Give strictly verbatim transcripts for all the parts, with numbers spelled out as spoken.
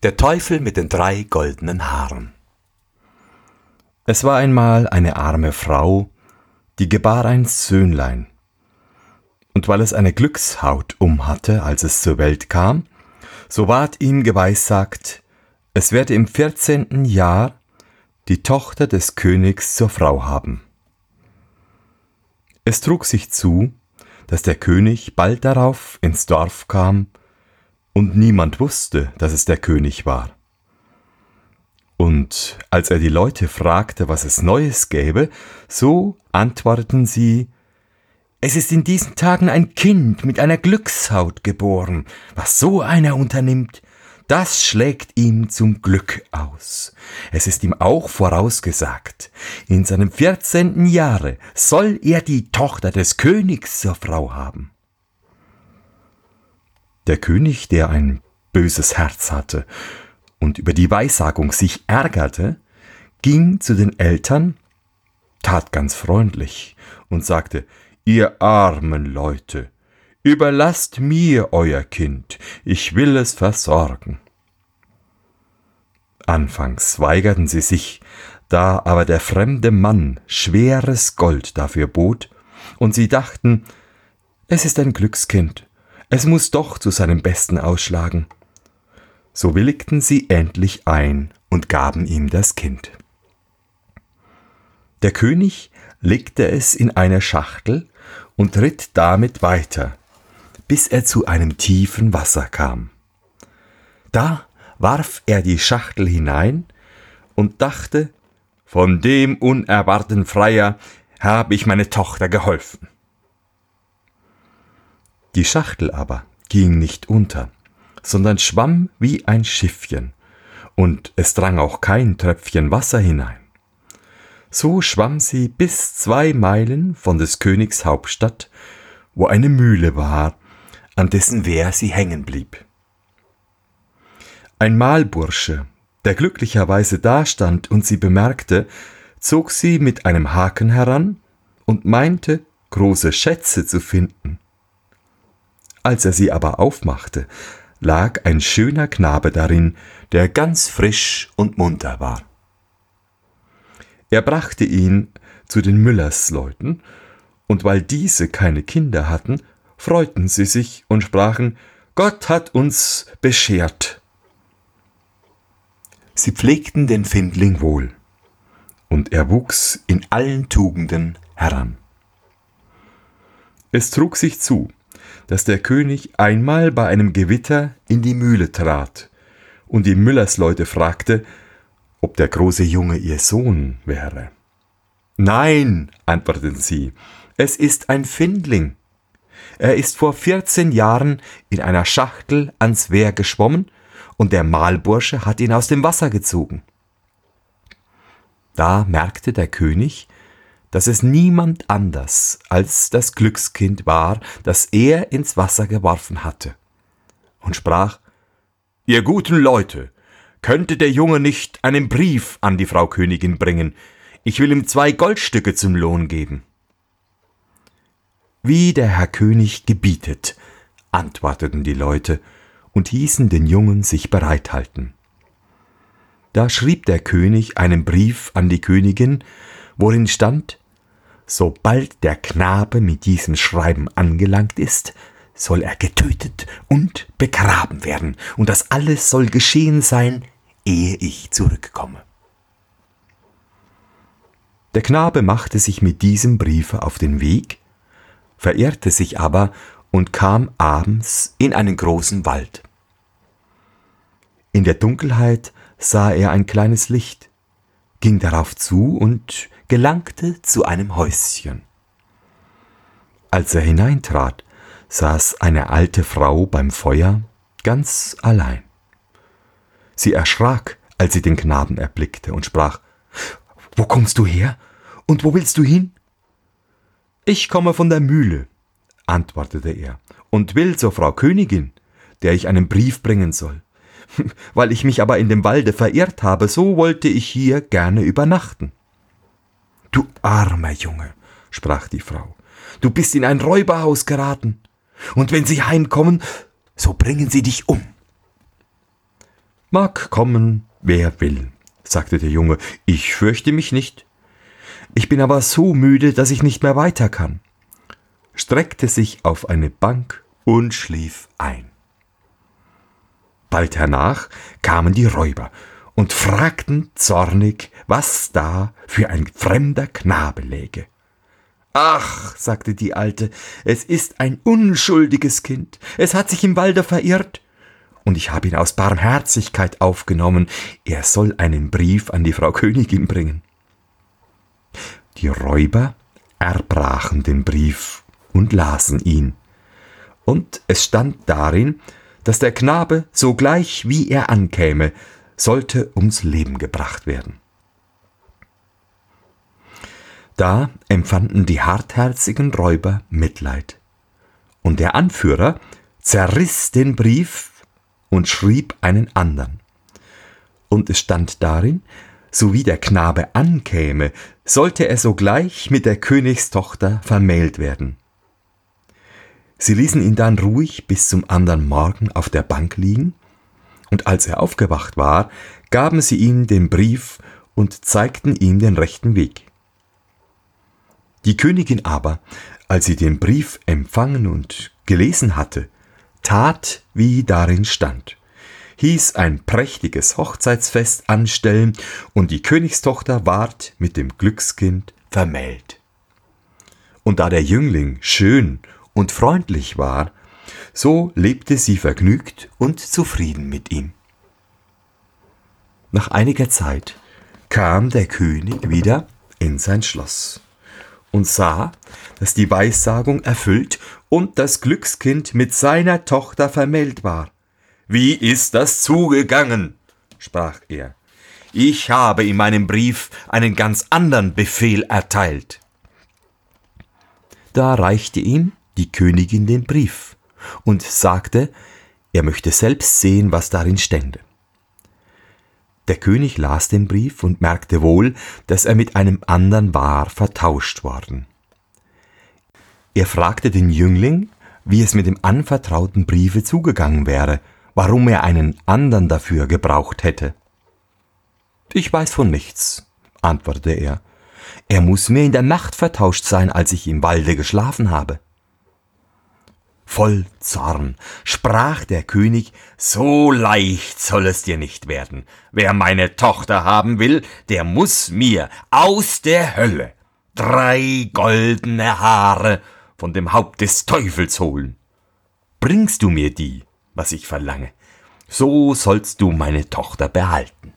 Der Teufel mit den drei goldenen Haaren. Es war einmal eine arme Frau, die gebar ein Söhnlein. Und weil es eine Glückshaut umhatte, als es zur Welt kam, so ward ihm geweissagt, es werde im vierzehnten Jahr die Tochter des Königs zur Frau haben. Es trug sich zu, dass der König bald darauf ins Dorf kam, und niemand wusste, dass es der König war. Und als er die Leute fragte, was es Neues gäbe, so antworteten sie: Es ist in diesen Tagen ein Kind mit einer Glückshaut geboren. Was so einer unternimmt, das schlägt ihm zum Glück aus. Es ist ihm auch vorausgesagt, in seinem vierzehnten Jahre soll er die Tochter des Königs zur Frau haben. Der König, der ein böses Herz hatte und über die Weissagung sich ärgerte, ging zu den Eltern, tat ganz freundlich und sagte: Ihr armen Leute, überlasst mir euer Kind, ich will es versorgen. Anfangs weigerten sie sich, da aber der fremde Mann schweres Gold dafür bot, und sie dachten, es ist ein Glückskind, es muß doch zu seinem Besten ausschlagen. So willigten sie endlich ein und gaben ihm das Kind. Der König legte es in eine Schachtel und ritt damit weiter, bis er zu einem tiefen Wasser kam. Da warf er die Schachtel hinein und dachte, von dem unerwarteten Freier habe ich meine Tochter geholfen. Die Schachtel aber ging nicht unter, sondern schwamm wie ein Schiffchen, und es drang auch kein Tröpfchen Wasser hinein. So schwamm sie bis zwei Meilen von des Königs Hauptstadt, wo eine Mühle war, an dessen Wehr sie hängen blieb. Ein Mahlbursche, der glücklicherweise dastand und sie bemerkte, zog sie mit einem Haken heran und meinte, große Schätze zu finden. Als er sie aber aufmachte, lag ein schöner Knabe darin, der ganz frisch und munter war. Er brachte ihn zu den Müllersleuten, und weil diese keine Kinder hatten, freuten sie sich und sprachen: Gott hat uns beschert. Sie pflegten den Findling wohl, und er wuchs in allen Tugenden heran. Es trug sich zu, dass der König einmal bei einem Gewitter in die Mühle trat und die Müllersleute fragte, ob der große Junge ihr Sohn wäre. Nein, antworteten sie, es ist ein Findling. Er ist vor vierzehn Jahren in einer Schachtel ans Wehr geschwommen, und der Mahlbursche hat ihn aus dem Wasser gezogen. Da merkte der König, dass es niemand anders als das Glückskind war, das er ins Wasser geworfen hatte, und sprach: Ihr guten Leute, könnte der Junge nicht einen Brief an die Frau Königin bringen? Ich will ihm zwei Goldstücke zum Lohn geben. Wie der Herr König gebietet, antworteten die Leute und hießen den Jungen sich bereithalten. Da schrieb der König einen Brief an die Königin, worin stand: Sobald der Knabe mit diesem Schreiben angelangt ist, soll er getötet und begraben werden, und das alles soll geschehen sein, ehe ich zurückkomme. Der Knabe machte sich mit diesem Briefe auf den Weg, verirrte sich aber und kam abends in einen großen Wald. In der Dunkelheit sah er ein kleines Licht, ging darauf zu und gelangte zu einem Häuschen. Als er hineintrat, saß eine alte Frau beim Feuer, ganz allein. Sie erschrak, als sie den Knaben erblickte, und sprach: »Wo kommst du her, und wo willst du hin?« »Ich komme von der Mühle«, antwortete er, »und will zur Frau Königin, der ich einen Brief bringen soll. Weil ich mich aber in dem Walde verirrt habe, so wollte ich hier gerne übernachten.« »Du armer Junge«, sprach die Frau, »du bist in ein Räuberhaus geraten, und wenn sie heimkommen, so bringen sie dich um.« »Mag kommen, wer will«, sagte der Junge, »ich fürchte mich nicht. Ich bin aber so müde, dass ich nicht mehr weiter kann«, streckte sich auf eine Bank und schlief ein. Bald hernach kamen die Räuber und fragten zornig, was da für ein fremder Knabe läge. »Ach«, sagte die Alte, »es ist ein unschuldiges Kind, es hat sich im Walde verirrt, und ich habe ihn aus Barmherzigkeit aufgenommen, er soll einen Brief an die Frau Königin bringen.« Die Räuber erbrachen den Brief und lasen ihn, und es stand darin, dass der Knabe, sogleich wie er ankäme, sollte ums Leben gebracht werden. Da empfanden die hartherzigen Räuber Mitleid, und der Anführer zerriss den Brief und schrieb einen andern. Und es stand darin, so wie der Knabe ankäme, sollte er sogleich mit der Königstochter vermählt werden. Sie ließen ihn dann ruhig bis zum andern Morgen auf der Bank liegen, und als er aufgewacht war, gaben sie ihm den Brief und zeigten ihm den rechten Weg. Die Königin aber, als sie den Brief empfangen und gelesen hatte, tat, wie darin stand, hieß ein prächtiges Hochzeitsfest anstellen, und die Königstochter ward mit dem Glückskind vermählt. Und da der Jüngling schön und freundlich war, so lebte sie vergnügt und zufrieden mit ihm. Nach einiger Zeit kam der König wieder in sein Schloss und sah, dass die Weissagung erfüllt und das Glückskind mit seiner Tochter vermählt war. »Wie ist das zugegangen?«, sprach er. »Ich habe in meinem Brief einen ganz andern Befehl erteilt.« Da reichte ihm die Königin den Brief und sagte, er möchte selbst sehen, was darin stände. Der König las den Brief und merkte wohl, dass er mit einem andern war vertauscht worden. Er fragte den Jüngling, wie es mit dem anvertrauten Briefe zugegangen wäre, warum er einen andern dafür gebraucht hätte. »Ich weiß von nichts«, antwortete er. »Er muß mir in der Nacht vertauscht sein, als ich im Walde geschlafen habe.« Voll Zorn sprach der König, »So leicht soll es dir nicht werden. Wer meine Tochter haben will, der muß mir aus der Hölle drei goldene Haare von dem Haupt des Teufels holen. Bringst du mir die, was ich verlange, so sollst du meine Tochter behalten.«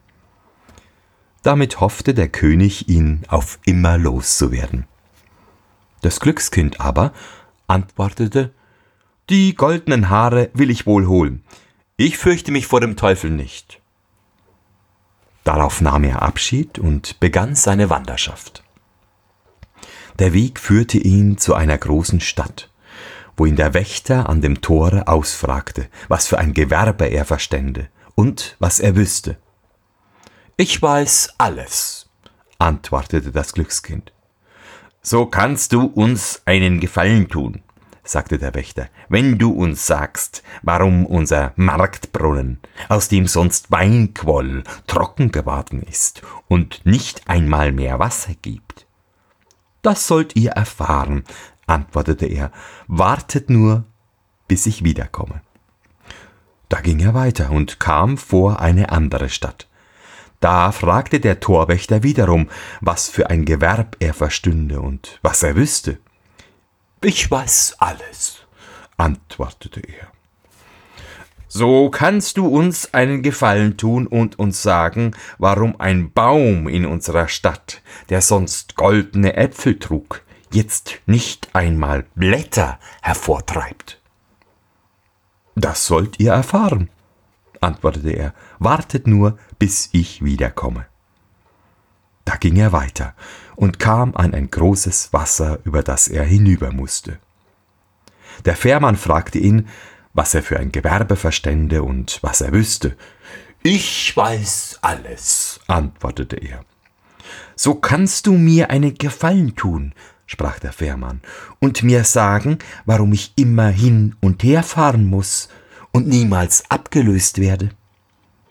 Damit hoffte der König, ihn auf immer loszuwerden. Das Glückskind aber antwortete, »Die goldenen Haare will ich wohl holen. Ich fürchte mich vor dem Teufel nicht.« Darauf nahm er Abschied und begann seine Wanderschaft. Der Weg führte ihn zu einer großen Stadt, wo ihn der Wächter an dem Tore ausfragte, was für ein Gewerbe er verstände und was er wüsste. »Ich weiß alles«, antwortete das Glückskind. »So kannst du uns einen Gefallen tun«, sagte der Wächter, »wenn du uns sagst, warum unser Marktbrunnen, aus dem sonst Wein quoll, trocken geworden ist und nicht einmal mehr Wasser gibt.« »Das sollt ihr erfahren«, antwortete er, »wartet nur, bis ich wiederkomme.« Da ging er weiter und kam vor eine andere Stadt. Da fragte der Torwächter wiederum, was für ein Gewerb er verstünde und was er wüsste. »Ich weiß alles«, antwortete er. »So kannst du uns einen Gefallen tun und uns sagen, warum ein Baum in unserer Stadt, der sonst goldene Äpfel trug, jetzt nicht einmal Blätter hervortreibt.« »Das sollt ihr erfahren«, antwortete er, »wartet nur, bis ich wiederkomme.« Da ging er weiter und kam an ein großes Wasser, über das er hinüber musste. Der Fährmann fragte ihn, was er für ein Gewerbe verstände und was er wüsste. »Ich weiß alles«, antwortete er. »So kannst du mir einen Gefallen tun«, sprach der Fährmann, »und mir sagen, warum ich immer hin und her fahren muß und niemals abgelöst werde.«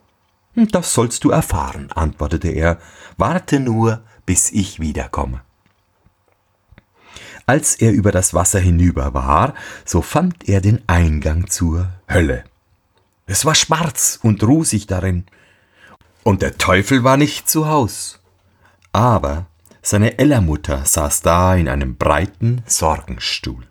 »Das sollst du erfahren«, antwortete er, »warte nur, bis ich wiederkomme.« Als er über das Wasser hinüber war, so fand er den Eingang zur Hölle. Es war schwarz und rusig darin, und der Teufel war nicht zu Haus. Aber seine Ellermutter saß da in einem breiten Sorgenstuhl.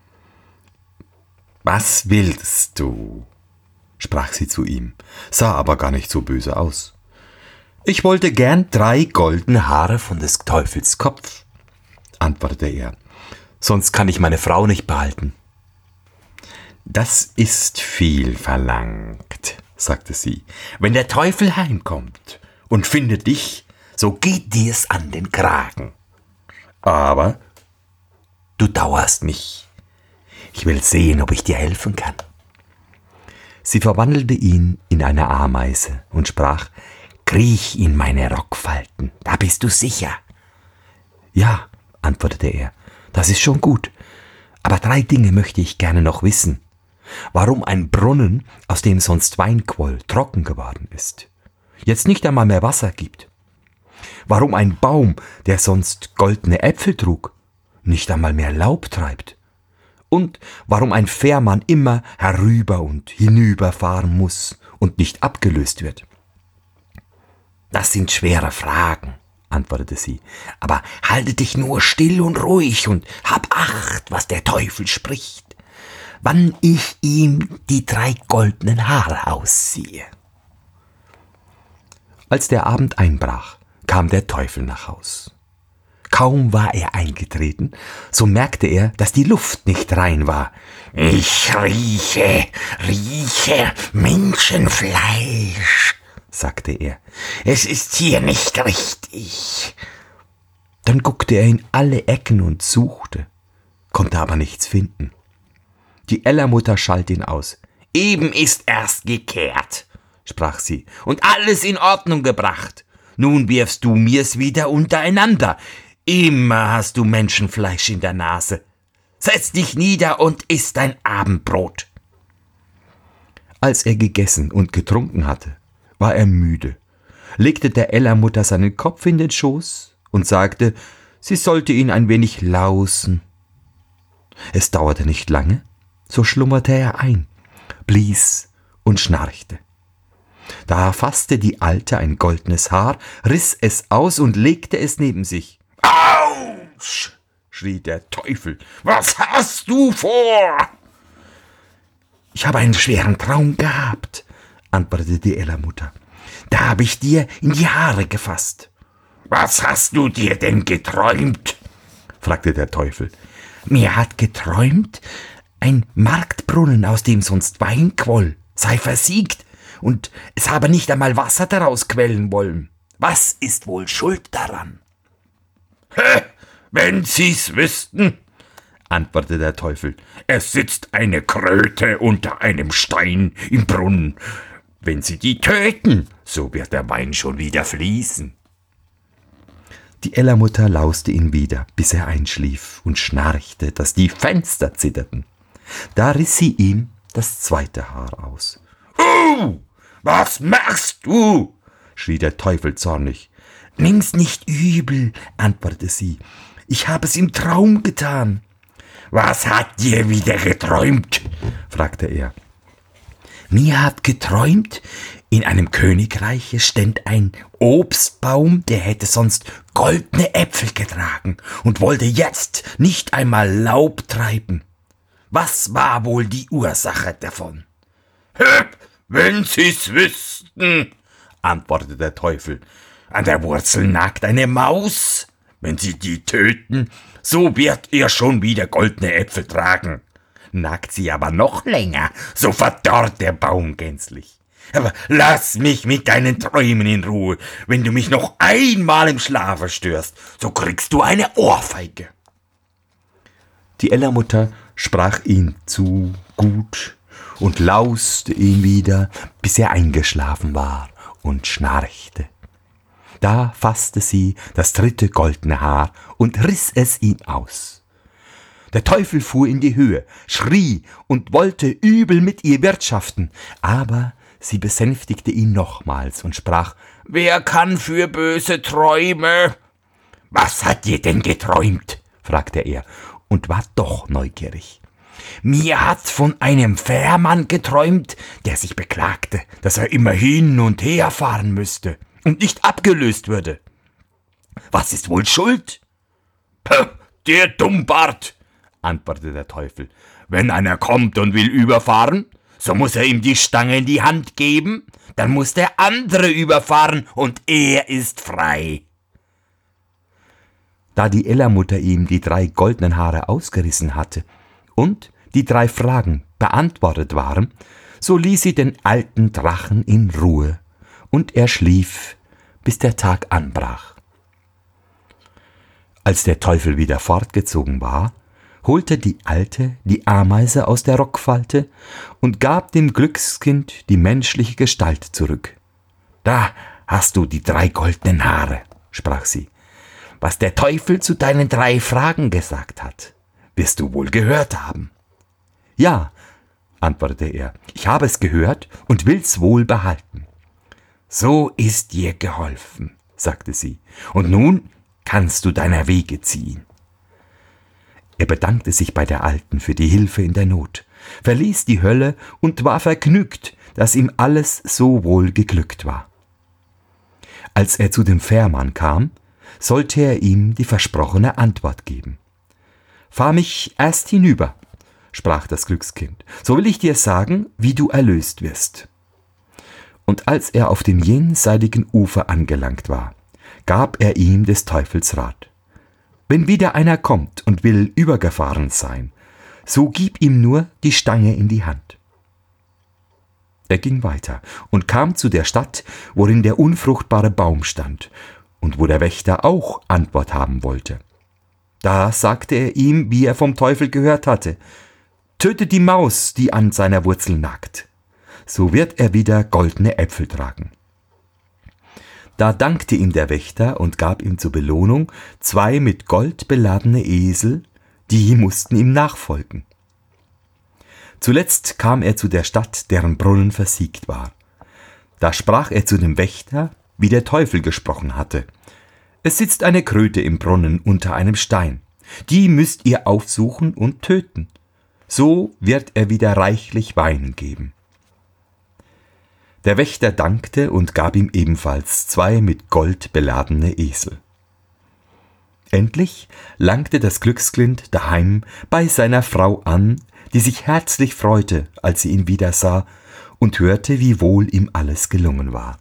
»Was willst du?«, sprach sie zu ihm, sah aber gar nicht so böse aus. »Ich wollte gern drei goldene Haare von des Teufels Kopf«, antwortete er, »sonst kann ich meine Frau nicht behalten.« »Das ist viel verlangt«, sagte sie. »Wenn der Teufel heimkommt und findet dich, so geht dir's an den Kragen. Aber du dauerst mich. Ich will sehen, ob ich dir helfen kann.« Sie verwandelte ihn in eine Ameise und sprach, »Kriech in meine Rockfalten, da bist du sicher.« »Ja«, antwortete er, »das ist schon gut, aber drei Dinge möchte ich gerne noch wissen. Warum ein Brunnen, aus dem sonst Wein quoll, trocken geworden ist, jetzt nicht einmal mehr Wasser gibt. Warum ein Baum, der sonst goldene Äpfel trug, nicht einmal mehr Laub treibt. Und warum ein Fährmann immer herüber und hinüber fahren muss und nicht abgelöst wird.« »Das sind schwere Fragen«, antwortete sie, »aber halte dich nur still und ruhig und hab Acht, was der Teufel spricht, wann ich ihm die drei goldenen Haare ausziehe.« Als der Abend einbrach, kam der Teufel nach Haus. Kaum war er eingetreten, so merkte er, dass die Luft nicht rein war. »Ich rieche, rieche Menschenfleisch«, sagte er. »Es ist hier nicht richtig.« Dann guckte er in alle Ecken und suchte, konnte aber nichts finden. Die Ellermutter schalt ihn aus. »Eben ist erst gekehrt«, sprach sie, »und alles in Ordnung gebracht. Nun wirfst du mir's wieder untereinander. Immer hast du Menschenfleisch in der Nase. Setz dich nieder und iss dein Abendbrot.« Als er gegessen und getrunken hatte, war er müde, legte der Ellermutter seinen Kopf in den Schoß und sagte, sie sollte ihn ein wenig lausen. Es dauerte nicht lange, so schlummerte er ein, blies und schnarchte. Da fasste die Alte ein goldenes Haar, riss es aus und legte es neben sich. »Autsch«, schrie der Teufel, »was hast du vor?« »Ich habe einen schweren Traum gehabt«, antwortete die Ellermutter. »Da habe ich dir in die Haare gefasst.« »Was hast du dir denn geträumt?« fragte der Teufel. »Mir hat geträumt, ein Marktbrunnen, aus dem sonst Wein quoll, sei versiegt, und es habe nicht einmal Wasser daraus quellen wollen. Was ist wohl schuld daran?« »Hä, wenn Sie's wüssten«, antwortete der Teufel, »es sitzt eine Kröte unter einem Stein im Brunnen. Wenn Sie die töten, so wird der Wein schon wieder fließen.« Die Ellermutter lauste ihn wieder, bis er einschlief und schnarchte, dass die Fenster zitterten. Da riss sie ihm das zweite Haar aus. »Uh, was machst du?« schrie der Teufel zornig. »Nimm's nicht übel«, antwortete sie. »Ich habe es im Traum getan.« »Was hat dir wieder geträumt?« fragte er. »Mir hat geträumt, in einem Königreiche ständ ein Obstbaum, der hätte sonst goldene Äpfel getragen und wollte jetzt nicht einmal Laub treiben. Was war wohl die Ursache davon?« »Hä, wenn Sie's wüssten«, antwortete der Teufel. »An der Wurzel nagt eine Maus. Wenn Sie die töten, so wird er schon wieder goldene Äpfel tragen. Nagt sie aber noch länger, so verdorrt der Baum gänzlich. Aber lass mich mit deinen Träumen in Ruhe. Wenn du mich noch einmal im Schlafe störst, so kriegst du eine Ohrfeige.« Die Ellermutter sprach ihn zu gut und lauste ihn wieder, bis er eingeschlafen war und schnarchte. Da fasste sie das dritte goldene Haar und riss es ihm aus. Der Teufel fuhr in die Höhe, schrie und wollte übel mit ihr wirtschaften, aber sie besänftigte ihn nochmals und sprach: »Wer kann für böse Träume?« »Was hat dir denn geträumt?« fragte er und war doch neugierig. »Mir hat von einem Fährmann geträumt, der sich beklagte, dass er immer hin und her fahren müsste und nicht abgelöst würde. Was ist wohl schuld?« »Puh, der Dummbart«, antwortete der Teufel. »Wenn einer kommt und will überfahren, so muss er ihm die Stange in die Hand geben, dann muss der andere überfahren und er ist frei.« Da die Ellermutter ihm die drei goldenen Haare ausgerissen hatte und die drei Fragen beantwortet waren, so ließ sie den alten Drachen in Ruhe, und er schlief, bis der Tag anbrach. Als der Teufel wieder fortgezogen war, holte die Alte die Ameise aus der Rockfalte und gab dem Glückskind die menschliche Gestalt zurück. »Da hast du die drei goldenen Haare«, sprach sie. »Was der Teufel zu deinen drei Fragen gesagt hat, wirst du wohl gehört haben.« »Ja«, antwortete er, »ich habe es gehört und will's wohl behalten.« »So ist dir geholfen«, sagte sie, »und nun kannst du deiner Wege ziehen.« Er bedankte sich bei der Alten für die Hilfe in der Not, verließ die Hölle und war vergnügt, dass ihm alles so wohl geglückt war. Als er zu dem Fährmann kam, sollte er ihm die versprochene Antwort geben. »Fahr mich erst hinüber«, sprach das Glückskind, »so will ich dir sagen, wie du erlöst wirst.« Und als er auf dem jenseitigen Ufer angelangt war, gab er ihm des Teufels Rat: »Wenn wieder einer kommt und will übergefahren sein, so gib ihm nur die Stange in die Hand.« Er ging weiter und kam zu der Stadt, worin der unfruchtbare Baum stand und wo der Wächter auch Antwort haben wollte. Da sagte er ihm, wie er vom Teufel gehört hatte: »Töte die Maus, die an seiner Wurzel nagt, so wird er wieder goldene Äpfel tragen.« Da dankte ihm der Wächter und gab ihm zur Belohnung zwei mit Gold beladene Esel, die mussten ihm nachfolgen. Zuletzt kam er zu der Stadt, deren Brunnen versiegt war. Da sprach er zu dem Wächter, wie der Teufel gesprochen hatte: »Es sitzt eine Kröte im Brunnen unter einem Stein, die müsst ihr aufsuchen und töten. So wird er wieder reichlich Wein geben.« Der Wächter dankte und gab ihm ebenfalls zwei mit Gold beladene Esel. Endlich langte das Glückskind daheim bei seiner Frau an, die sich herzlich freute, als sie ihn wiedersah und hörte, wie wohl ihm alles gelungen war.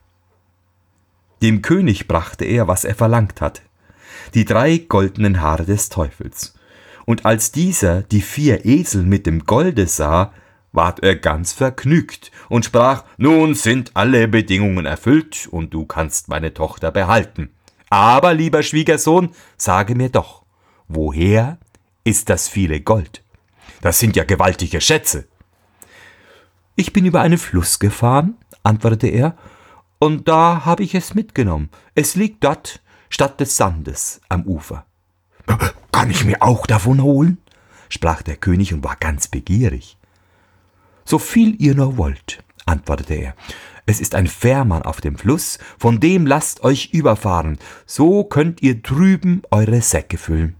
Dem König brachte er, was er verlangt hatte, die drei goldenen Haare des Teufels. Und als dieser die vier Esel mit dem Golde sah, ward er ganz vergnügt und sprach: »Nun sind alle Bedingungen erfüllt und du kannst meine Tochter behalten. Aber, lieber Schwiegersohn, sage mir doch, woher ist das viele Gold? Das sind ja gewaltige Schätze.« »Ich bin über einen Fluss gefahren«, antwortete er, »und da habe ich es mitgenommen. Es liegt dort statt des Sandes am Ufer.« »Kann ich mir auch davon holen?«, sprach der König und war ganz begierig. »So viel ihr nur wollt«, antwortete er. »Es ist ein Fährmann auf dem Fluss, von dem lasst euch überfahren, so könnt ihr drüben eure Säcke füllen.«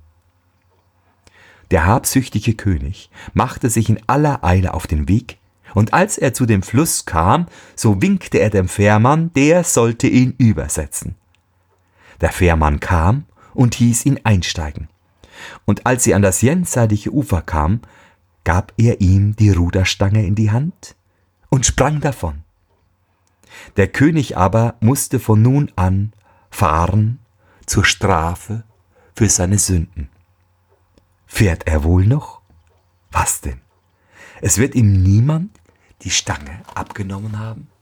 Der habsüchtige König machte sich in aller Eile auf den Weg, und als er zu dem Fluss kam, so winkte er dem Fährmann, der sollte ihn übersetzen. Der Fährmann kam und hieß ihn einsteigen, und als sie an das jenseitige Ufer kam, gab er ihm die Ruderstange in die Hand und sprang davon. Der König aber musste von nun an fahren zur Strafe für seine Sünden. Fährt er wohl noch? Was denn? Es wird ihm niemand die Stange abgenommen haben?